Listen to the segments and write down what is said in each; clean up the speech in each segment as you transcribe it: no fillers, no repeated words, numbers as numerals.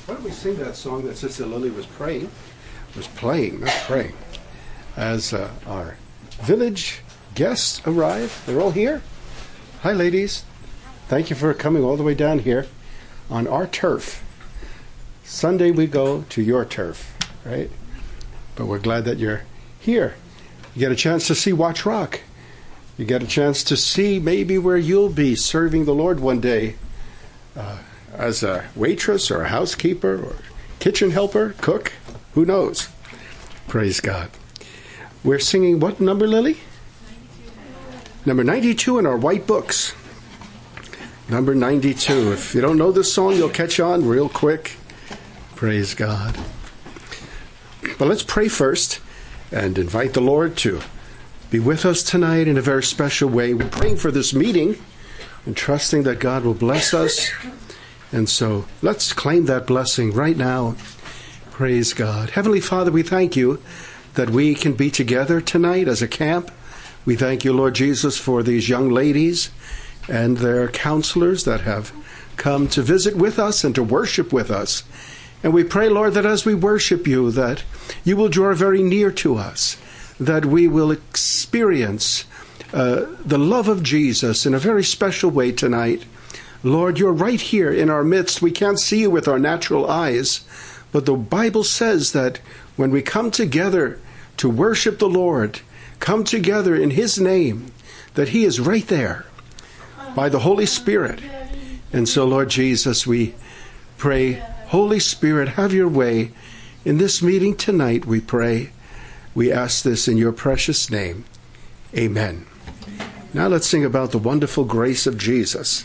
Why don't we sing that song that Sister Lily was playing, not praying, as our village guests arrive. They're all here. Hi, ladies. Thank you for coming all the way down here on our turf. Sunday we go to your turf, right? But we're glad that you're here. You get a chance to see Watch Rock. You get a chance to see maybe where you'll be serving the Lord one day as a waitress or a housekeeper or kitchen helper, cook, who knows? Praise God. We're singing what number, Lily? 92. Number 92 in our white books. Number 92. If you don't know this song, you'll catch on real quick. Praise God. But let's pray first and invite the Lord to be with us tonight in a very special way. We're praying for this meeting and trusting that God will bless us. And so let's claim that blessing right now. Praise God. Heavenly Father, we thank you that we can be together tonight as a camp. We thank you, Lord Jesus, for these young ladies and their counselors that have come to visit with us and to worship with us. And we pray, Lord, that as we worship you, that you will draw very near to us, that we will experience the love of Jesus in a very special way tonight. Lord, you're right here in our midst. We can't see you with our natural eyes, but the Bible says that when we come together to worship the Lord, come together in his name, that he is right there by the Holy Spirit. And so, Lord Jesus, we pray, Holy Spirit, have your way in this meeting tonight, we pray. We ask this in your precious name. Amen. Now let's sing about the wonderful grace of Jesus.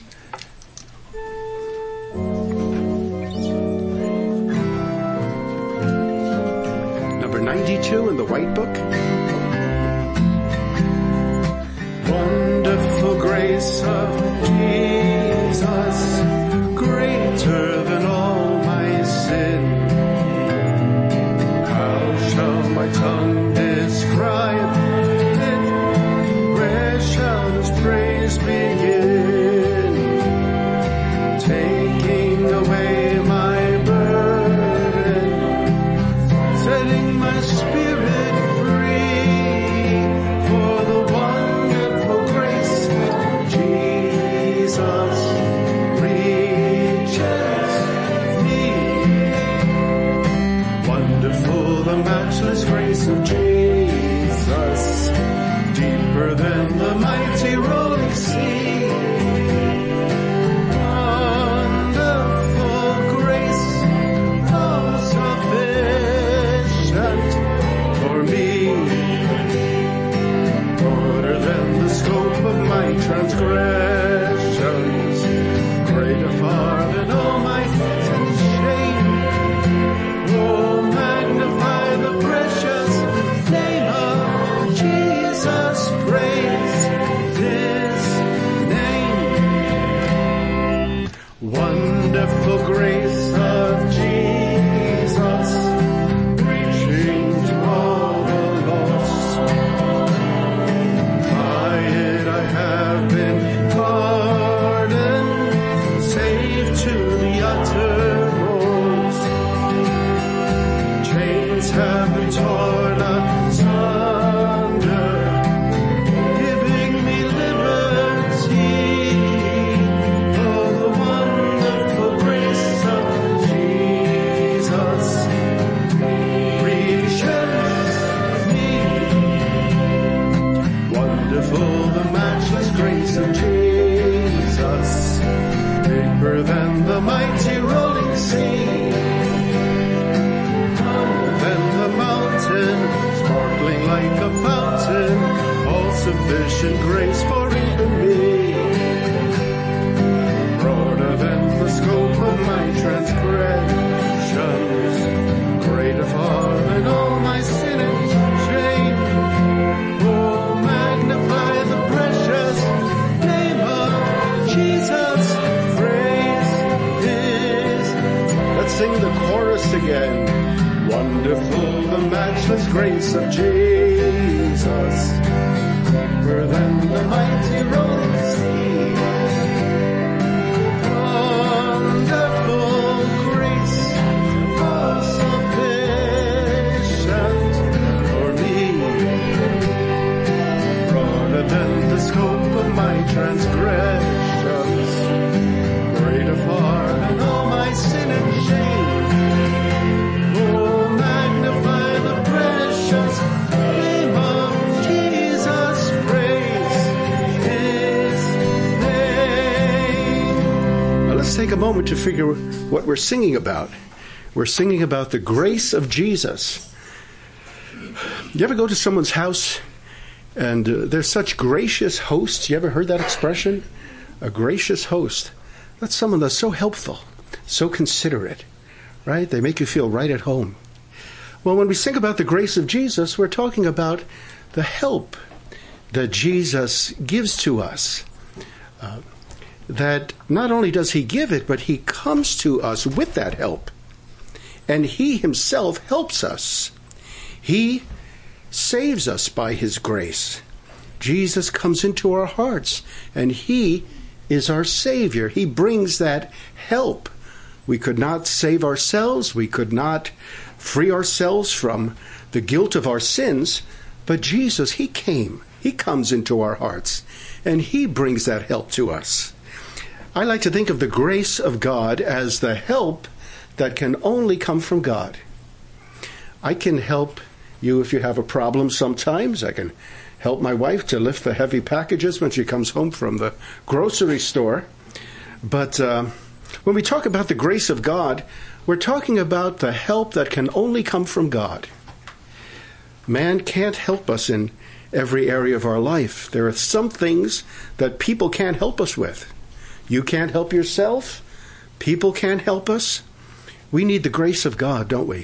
Number 92 in the White Book. Wonderful grace of Jesus, greater than all my sin. How shall my tongue describe it? Where shall his praise begin? Taking away my burden, setting my spirit free, for the wonderful grace of Jesus reaches me. Wonderful the matchless grace of Jesus, deeper than the mighty rolling sea. Wonderful grace, all sufficient for me, broader than the scope of my transgressions, greater far than all my sins and shame. Oh, magnify the precious name of Jesus, praise his name. Wonderful grace of Jesus, reaching to all the lost. By it I have been pardoned, saved to the uttermost. Chains have been torn asunder, giving me liberty. Oh, the wonderful grace of Jesus reaches me. Wonderful the matchless grace of Jesus, deeper than the mighty rolling sea. Than the mountain, sparkling like a fountain, all sufficient grace for even me. Broader than the scope of my transgressions, greater far than all my sin and shame. Oh, magnify the precious name of Jesus, praise his. Let's sing the chorus again. Wonderful the matchless grace of Jesus, deeper than the mighty rolling sea. Wonderful grace moment to figure what we're singing about. We're singing about the grace of Jesus. You ever go to someone's house and they're such gracious hosts? You ever heard that expression? A gracious host. That's someone that's so helpful, so considerate, right? They make you feel right at home. Well, when we think about the grace of Jesus, we're talking about the help that Jesus gives to us. That not only does he give it, but he comes to us with that help. And he himself helps us. He saves us by his grace. Jesus comes into our hearts, and he is our Savior. He brings that help. We could not save ourselves. We could not free ourselves from the guilt of our sins. But Jesus, he came. He comes into our hearts, and he brings that help to us. I like to think of the grace of God as the help that can only come from God. I can help you if you have a problem sometimes. I can help my wife to lift the heavy packages when she comes home from the grocery store. But when we talk about the grace of God, we're talking about the help that can only come from God. Man can't help us in every area of our life. There are some things that people can't help us with. You can't help yourself. People can't help us. We need the grace of God, don't we?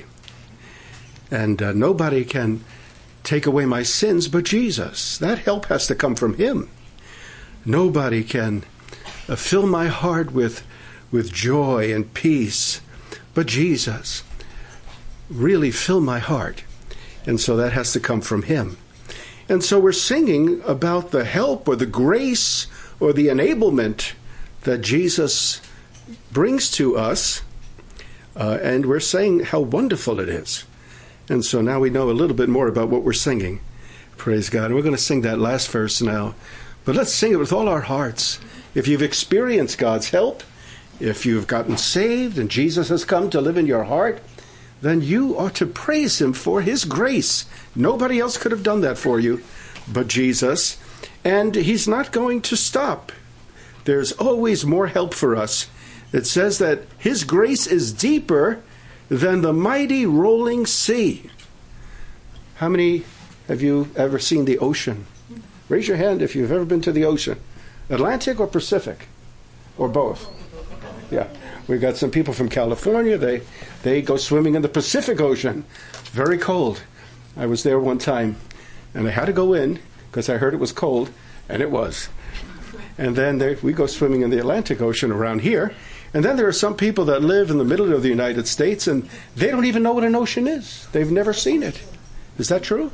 And nobody can take away my sins but Jesus. That help has to come from him. Nobody can fill my heart with joy and peace but Jesus. Really fill my heart. And so that has to come from him. And so we're singing about the help or the grace or the enablement that Jesus brings to us. And we're saying how wonderful it is. And so now we know a little bit more about what we're singing. Praise God. And we're going to sing that last verse now. But let's sing it with all our hearts. If you've experienced God's help, if you've gotten saved and Jesus has come to live in your heart, then you ought to praise him for his grace. Nobody else could have done that for you but Jesus. And he's not going to stop. There's always more help for us. It says that his grace is deeper than the mighty rolling sea. How many have you ever seen the ocean? Raise your hand if you've ever been to the ocean. Atlantic or Pacific? Or both? Yeah. We've got some people from California. They go swimming in the Pacific Ocean. It's very cold. I was there one time, and I had to go in because I heard it was cold, and it was. And then we go swimming in the Atlantic Ocean around here. And then there are some people that live in the middle of the United States, and they don't even know what an ocean is. They've never seen it. Is that true?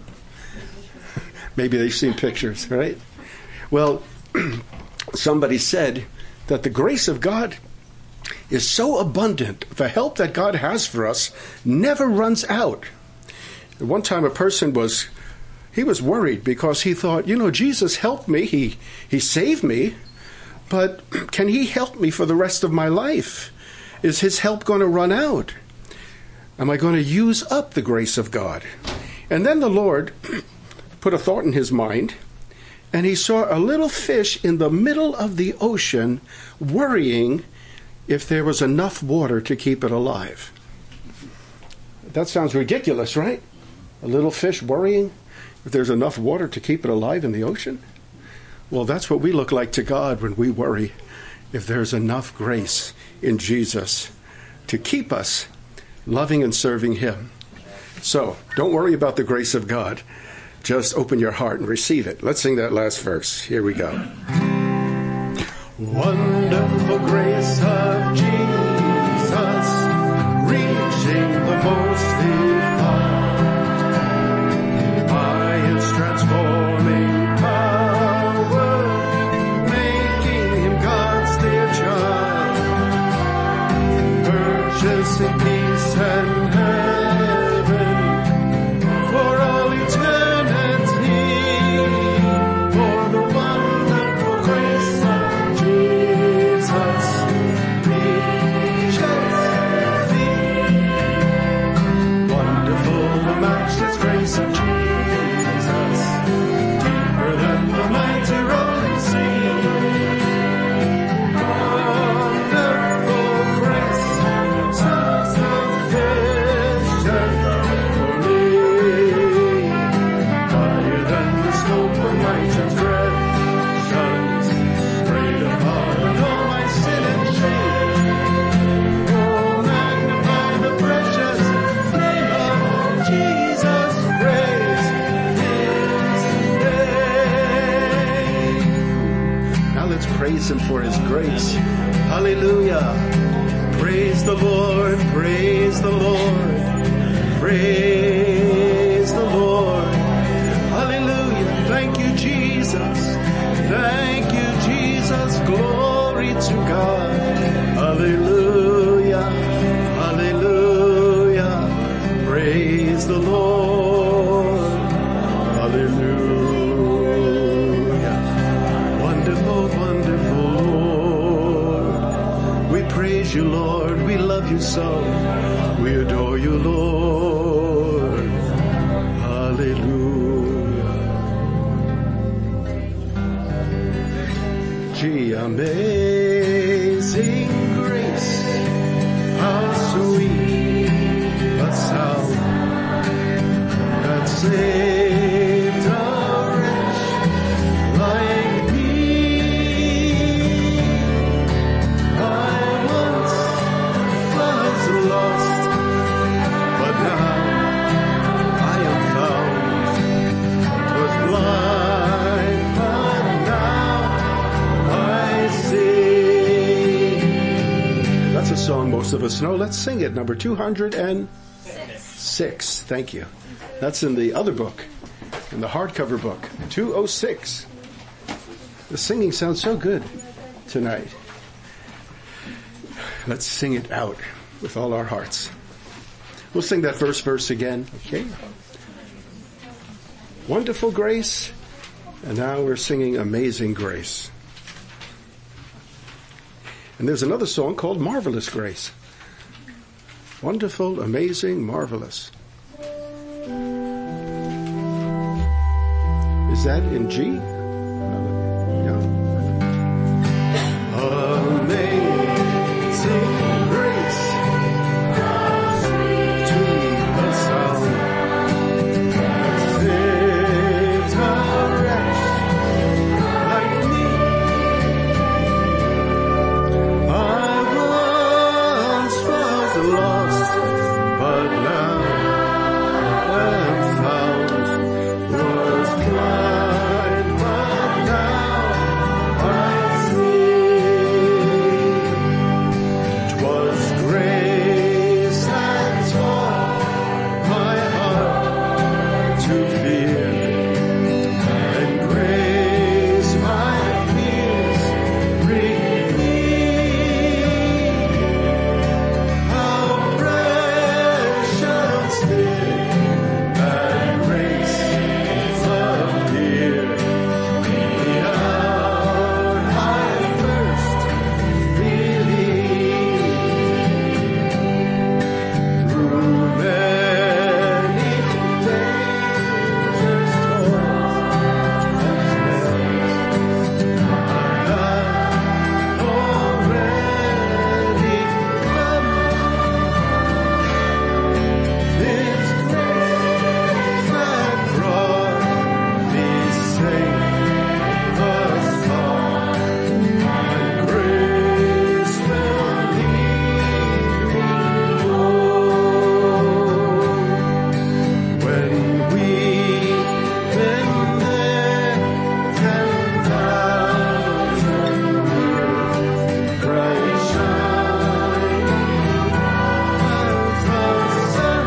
Maybe they've seen pictures, right? Well, somebody said that the grace of God is so abundant, the help that God has for us never runs out. One time a person was worried because he thought, Jesus helped me, he saved me, but can he help me for the rest of my life? Is his help going to run out? Am I going to use up the grace of God? And then the Lord put a thought in his mind, and he saw a little fish in the middle of the ocean worrying if there was enough water to keep it alive. That sounds ridiculous, right? A little fish worrying if there's enough water to keep it alive in the ocean? Well, that's what we look like to God when we worry if there's enough grace in Jesus to keep us loving and serving him. So, don't worry about the grace of God. Just open your heart and receive it. Let's sing that last verse. Here we go. Wonderful grace of Jesus, reaching the most far, by his transforming power, making him God's dear child, purchasing peace and heaven for all eternity, for the wonderful grace of Jesus reaches thee. Wonderful, the matchless grace of Jesus, deeper than the mighty rolling sea. Wonderful praise him for his grace. Hallelujah. Praise the Lord, praise the Lord, praise the Lord. Hallelujah. Thank you, Jesus. Thank you, Jesus. Glory to God. Hallelujah. Hallelujah. Praise the Lord. Hallelujah. Wonderful, wonderful Lord. We praise you, Lord. We love you so. We adore you, Lord. Hallelujah. Gee, amazing grace, how sweet the sound that saved a wretch like me. I once was lost, but now I am found. Was blind, but now I see. That's a song most of us know. Let's sing it. Number 206. Thank you. That's in the other book, in the hardcover book, 206. The singing sounds so good tonight. Let's sing it out with all our hearts. We'll sing that first verse again, okay? Wonderful grace, and now we're singing Amazing Grace. And there's another song called Marvelous Grace. Wonderful, amazing, marvelous. Is that in G? Yeah. Amazing grace, sweet the sound that saved a wretch like me. I once was lost, but now am found. Was blind, but now I see. 'Twas grace that taught my heart to fear, and grace my fears relieved. How precious did that grace appear the hour I first believed. Through many dangers, toils, and snares, I have already come. This grace that brought me safe thus far, and grace will lead me home. When we've been there 10,000 years, bright shining as the sun,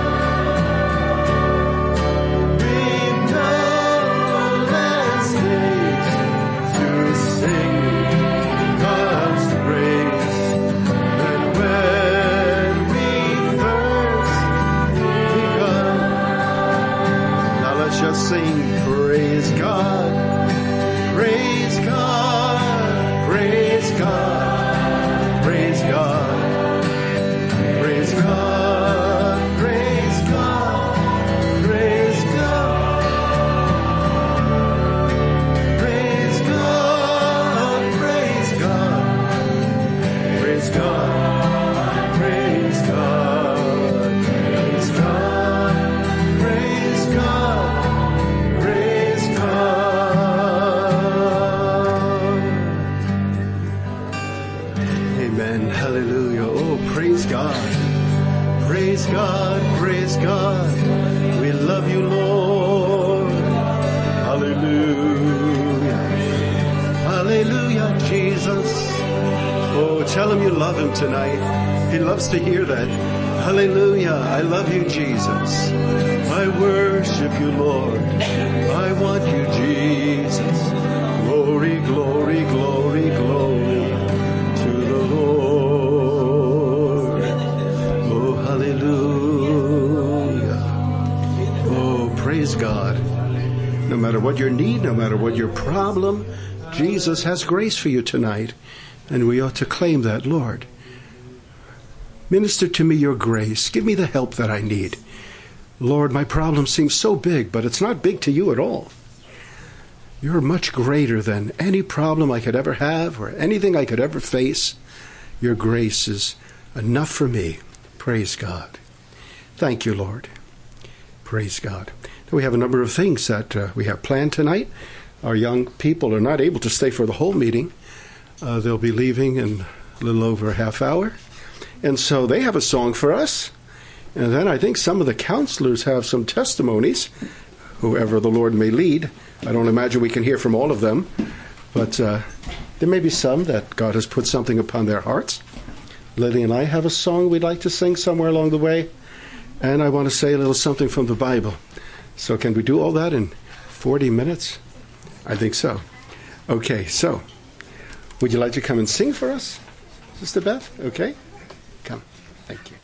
we've numberless days to sing God's praise. And when we first begun, now let's just sing, praise God, praise God, praise God, praise God, praise God, praise God, praise God, praise God, praise God, praise God, praise God, praise God, praise God, praise God. Amen. Hallelujah. Oh, praise God. Praise God. Praise God. We love you, Lord. Hallelujah. Hallelujah, Jesus. Tell him you love him tonight. He loves to hear that. Hallelujah. I love you, Jesus. I worship you, Lord. I want you, Jesus. Glory, glory, glory, glory to the Lord. Oh, hallelujah. Oh, praise God. No matter what your need, no matter what your problem, Jesus has grace for you tonight. And we ought to claim that, Lord. Minister to me your grace. Give me the help that I need. Lord, my problem seems so big, but it's not big to you at all. You're much greater than any problem I could ever have or anything I could ever face. Your grace is enough for me. Praise God. Thank you, Lord. Praise God. Now we have a number of things that we have planned tonight. Our young people are not able to stay for the whole meeting. They'll be leaving in a little over a half hour. And so they have a song for us. And then I think some of the counselors have some testimonies, whoever the Lord may lead. I don't imagine we can hear from all of them. But there may be some that God has put something upon their hearts. Lily and I have a song we'd like to sing somewhere along the way. And I want to say a little something from the Bible. So can we do all that in 40 minutes? I think so. Okay, so would you like to come and sing for us, Sister Beth? Okay, come. Thank you.